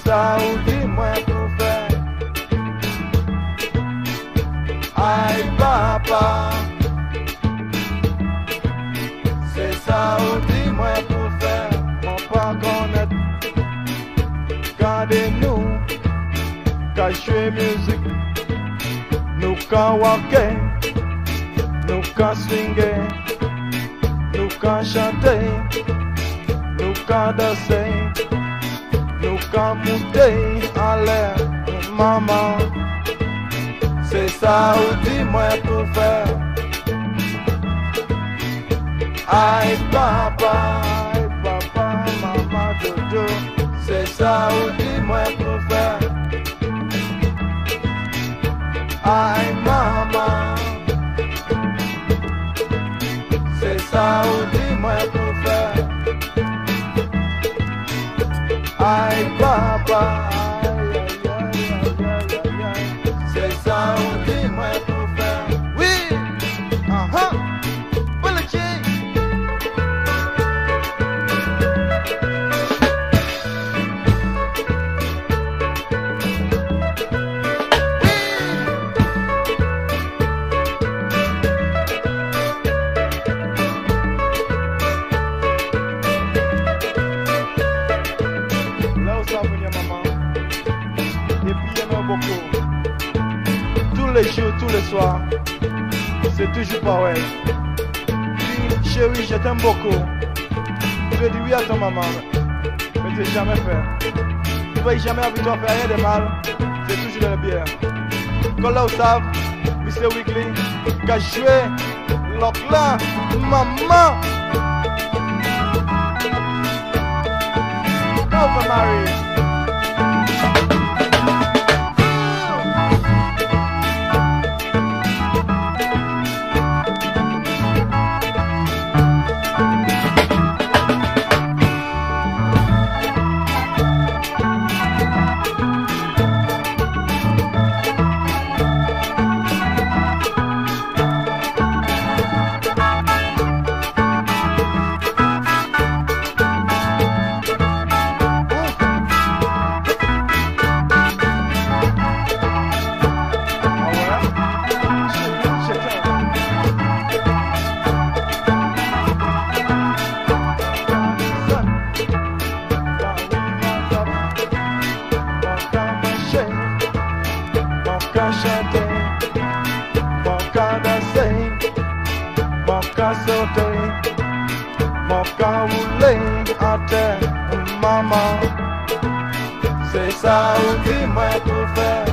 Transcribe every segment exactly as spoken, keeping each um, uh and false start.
ça ou dis-moi pour faire. Aïe papa, c'est ça ou dis-moi pour faire. Mon pas connaître, gardez-nous, qu'à jouer musique, nous qu'à walker, nous qu'à swinger, nous qu'à chanter, nous qu'à danser, nous qu'à monter en l'air, maman. C'est ça ou dis-moi pour faire. Aïe papa, aïe papa, maman, dodo. C'est ça ou dis-moi pour faire. Aïe maman. C'est ça ou dis-moi pour faire. Aïe papa. C'est ça ou dis-moi pour faire. Oui, uh-huh. Tous les jours, tous les soirs, c'est toujours pareil. Dis, chérie, je t'aime beaucoup. Tu veux dire oui à ton maman, mais tu n'as jamais fait. Tu ne vas jamais avec toi faire rien de mal, c'est toujours de la bière. Quand là, vous savez, monsieur Weekly, qu'a joué l'oclan, maman. Over Marie. Mon cas roulé à terre, maman. C'est ça ou dis-moi pour faire.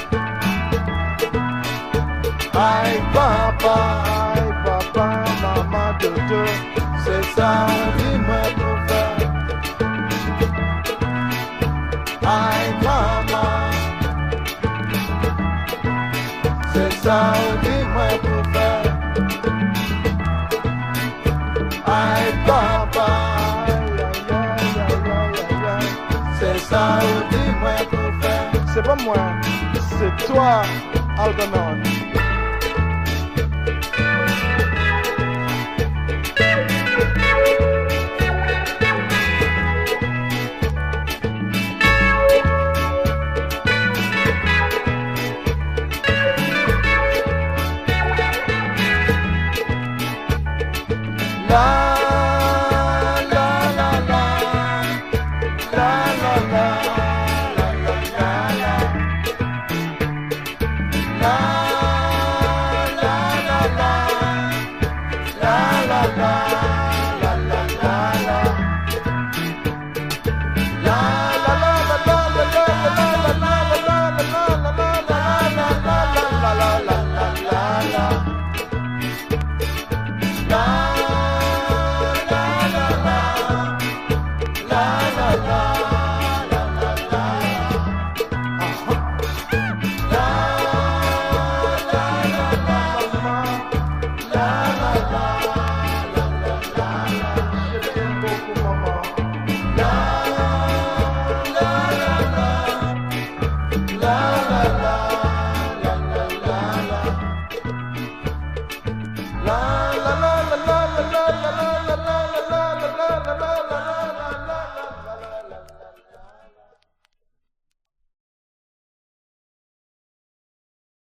Aïe papa, aïe papa, maman dodo. C'est ça ou dis-moi pour faire. Aïe maman. C'est ça ou dis-moi pour faire. Aïe papa, c'est ça ou dis-moi pour faire. C'est pas moi, c'est toi, Algernon. La